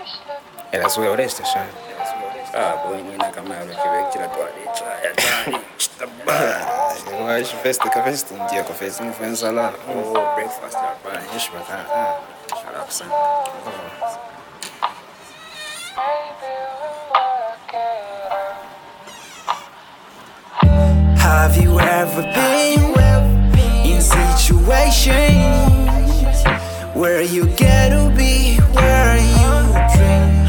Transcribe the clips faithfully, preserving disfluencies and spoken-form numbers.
è la sua oreste, cioè. Ah, poi non è che mi avete vecchio la tua dice, è già sta bene. Vai ci festa, che festa un dia, che festa non fai salare. Oh, breakfast la bene. Dici ma ah. Sharap san. Have you ever been in situations where you get to be where you dream?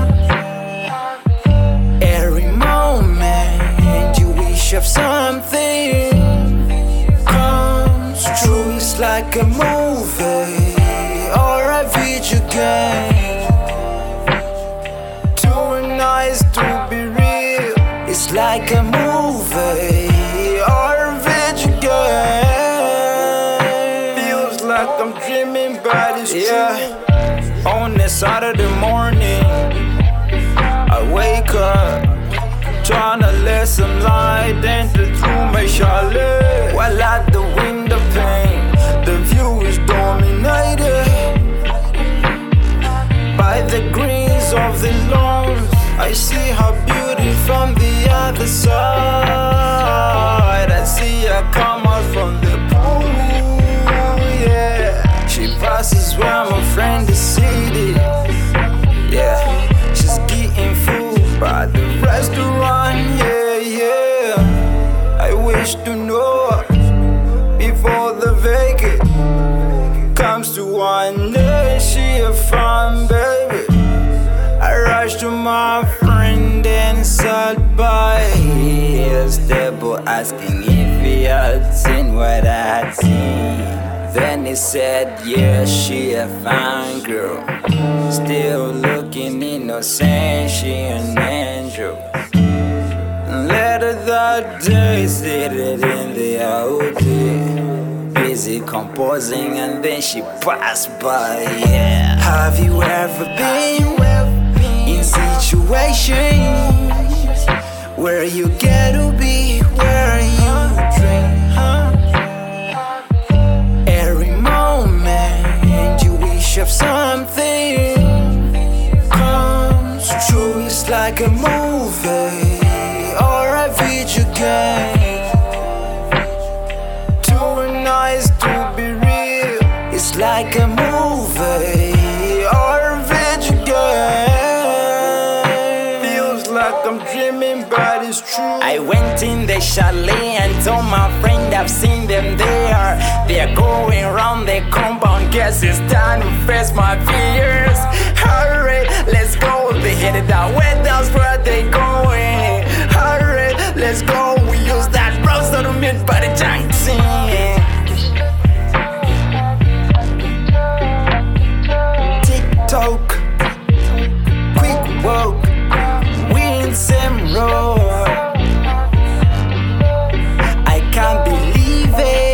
Every moment you wish of something comes true. It's like a movie or a video game. Too nice to be real. It's like a movie or a video game. Feels like I'm dreaming, but it's yeah. True. On a Saturday morning, I wake up, tryna let some light enter through my chalet. While at the window pane, the view is dominated by the greens of the lawns. I see her beauty from the other side. I see her come out from the pool, yeah. She passes where my friend is seated, yeah. She's getting food by the restaurant, yeah, yeah. I wish to know her before the vacate comes to one day. She a fine baby. I rushed to my friend and sat by his table, asking if he had seen what I had seen. Then he said, yeah, she a fine girl, still looking innocent, she an angel. Later that day, seated in the Audi, busy composing, and then she passed by, yeah. Have you ever been in situations where you get to be where you dream? Every moment you wish of something comes true. It's like a movie or a video game. Too nice to be real. It's like a movie or a video game. Feels like I'm dreaming, but it's true. I went in the chalet and told my friend I've seen them there. They're going around the compound. Guess it's time to face my fears. Hurry, let's go. They headed that way, that's where they going. Hurry, let's go. We use that browser to meet by the junction. TikTok, quick walk, we in same road. I can't believe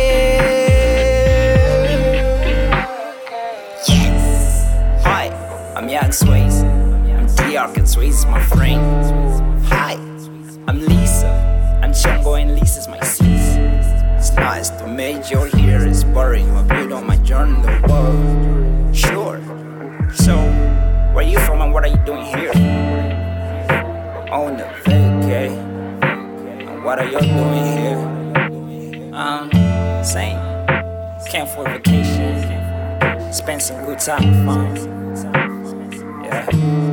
it. Yes. Hi, I'm Young Sways. I'm D-Ark and Sways is my friend. Hi, I'm Lisa. I'm Chongo and Lisa's my sis. It's nice to meet you here. It's boring, you appeared on my journey in the world. Sure. So, where are you from and what are you doing here? On the vacay. And what are you doing here? Um, same. Came for vacation. Spend some good time with fun. Yeah.